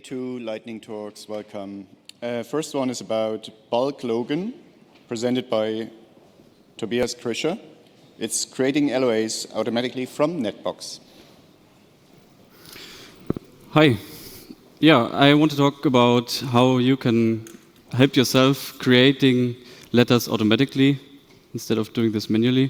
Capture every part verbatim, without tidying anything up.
two lightning talks. Welcome. Uh, first one is about Bulk Logan, presented by Tobias Krischer. It's creating L O As automatically from Netbox. Hi. Yeah, I want to talk about how you can help yourself creating letters automatically instead of doing this manually.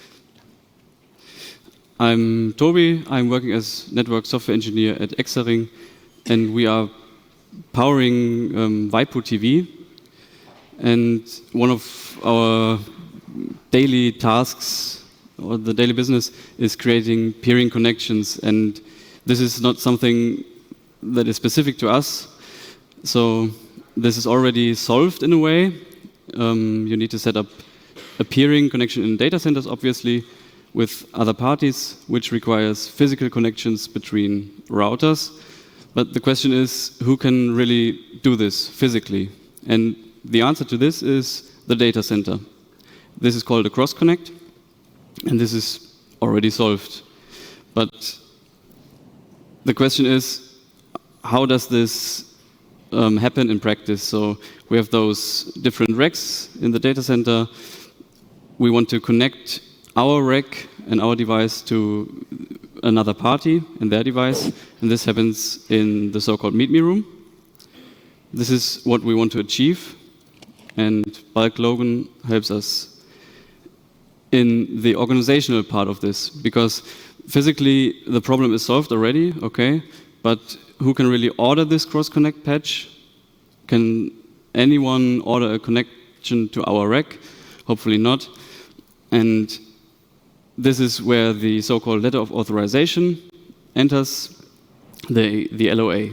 I'm Toby. I'm working as network software engineer at Exaring, and we are powering um, Waipu T V. And one of our daily tasks or the daily business is creating peering connections, and this is not something that is specific to us. So this is already solved in a way. Um, you need to set up a peering connection in data centers, obviously, with other parties, which requires physical connections between routers. But the question is, who can really do this physically? And the answer to this is the data center. This is called a cross-connect, and this is already solved. But the question is, how does this um, happen in practice? So we have those different racks in the data center. We want to connect our rack and our device to another party and their device, and this happens in the so-called Meet Me room. This is what we want to achieve, and Bulk Logan helps us in the organizational part of this, because physically the problem is solved already, okay, but who can really order this cross-connect patch? Can anyone order a connection to our rack? Hopefully not. And this is where the so-called letter of authorization enters, the, the L O A.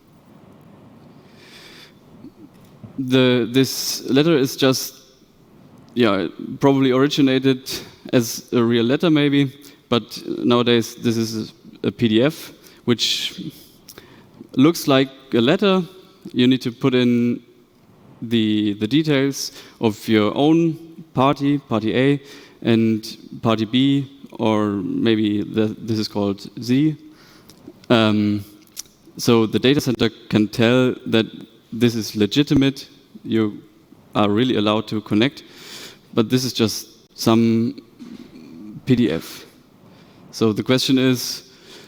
The, this letter is just, yeah, probably originated as a real letter maybe, but nowadays this is a P D F, which looks like a letter. You need to put in the, the details of your own party, party A, and party B, or maybe the, this is called Z. Um, so the data center can tell that this is legitimate, you are really allowed to connect, but this is just some P D F. So the question is,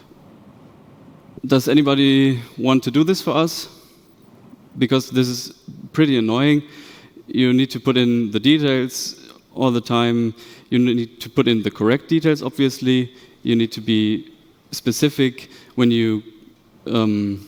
does anybody want to do this for us? Because this is pretty annoying. You need to put in the details all the time. You need to put in the correct details, obviously. You need to be specific when you um,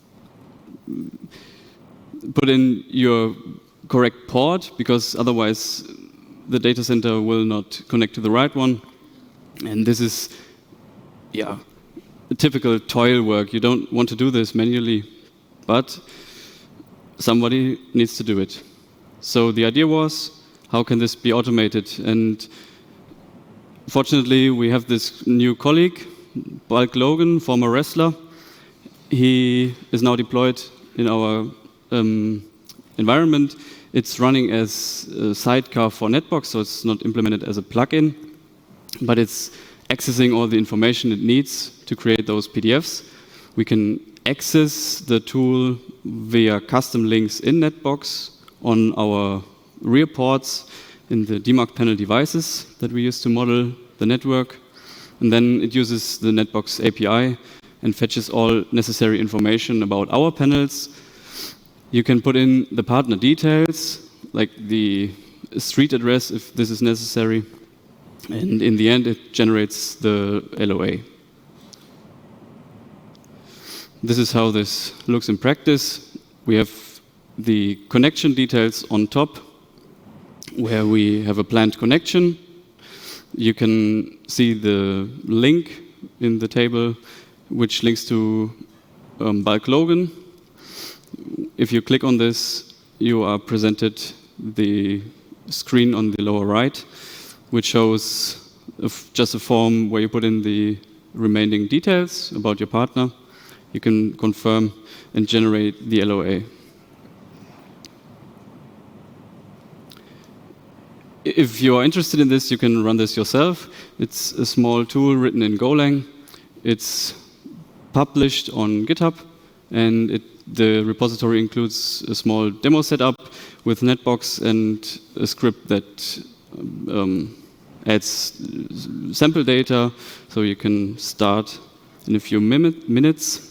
put in your correct port, because otherwise the data center will not connect to the right one. And this is, yeah, typical toil work. You don't want to do this manually, but somebody needs to do it. So the idea was, how can this be automated? And fortunately, we have this new colleague, Bulk Logan, former wrestler. He is now deployed in our um, environment. It's running as a sidecar for Netbox, so it's not implemented as a plugin, but it's accessing all the information it needs to create those P D Fs. We can access the tool via custom links in Netbox on our rear ports in the D MARC panel devices that we use to model the network. And then it uses the Netbox A P I and fetches all necessary information about our panels. You can put in the partner details, like the street address if this is necessary. And in the end, it generates the L O A. This is how this looks in practice. We have the connection details on top, where we have a planned connection. You can see the link in the table, which links to um, Bulk Logan. If you click on this, you are presented the screen on the lower right, which shows a f just a form where you put in the remaining details about your partner. You can confirm and generate the L O A. If you are interested in this, you can run this yourself. It's a small tool written in Golang. It's published on GitHub, and it, the repository includes a small demo setup with Netbox and a script that um, adds sample data, so you can start in a few minutes.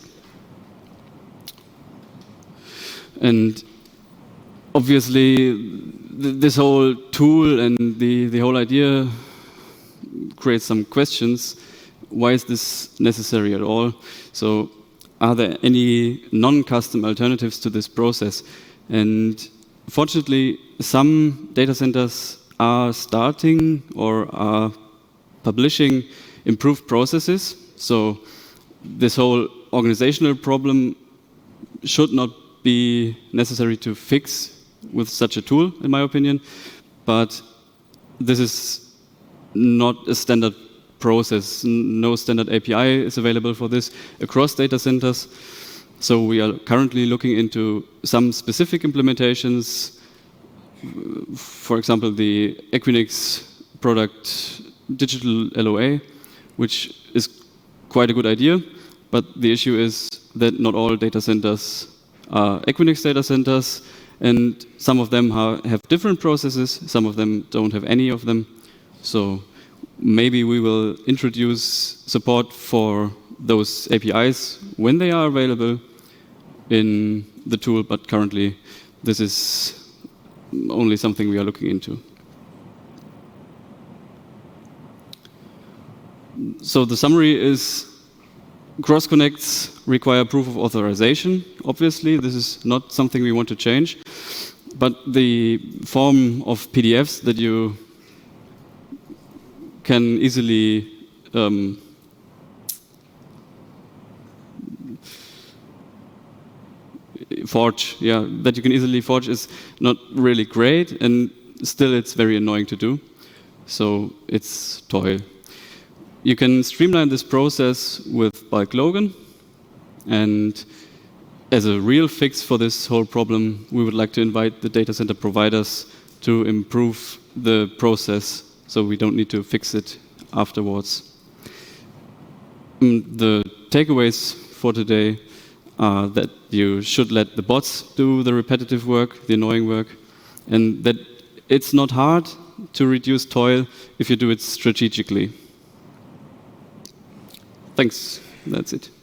And obviously, th this whole tool and the, the whole idea creates some questions. Why is this necessary at all? So, are there any non-custom alternatives to this process? And fortunately, some data centers are starting or are publishing improved processes. So, this whole organizational problem should not be necessary to fix with such a tool, in my opinion, but this is not a standard process. No standard A P I is available for this across data centers. So we are currently looking into some specific implementations. For example, the Equinix product Digital L O A, which is quite a good idea, but the issue is that not all data centers are Equinix data centers, and some of them ha have different processes, some of them don't have any of them. So maybe we will introduce support for those A P Is when they are available in the tool, but currently this is only something we are looking into. So the summary is cross connects require proof of authorization. Obviously, this is not something we want to change, but the form of P D Fs that you can easily um, forge, yeah, that you can easily forge is not really great, and still it's very annoying to do. So it's toil. You can streamline this process with Bulk Logan, and as a real fix for this whole problem, we would like to invite the data center providers to improve the process so we don't need to fix it afterwards. The takeaways for today are that you should let the bots do the repetitive work, the annoying work, and that it's not hard to reduce toil if you do it strategically. Thanks. That's it.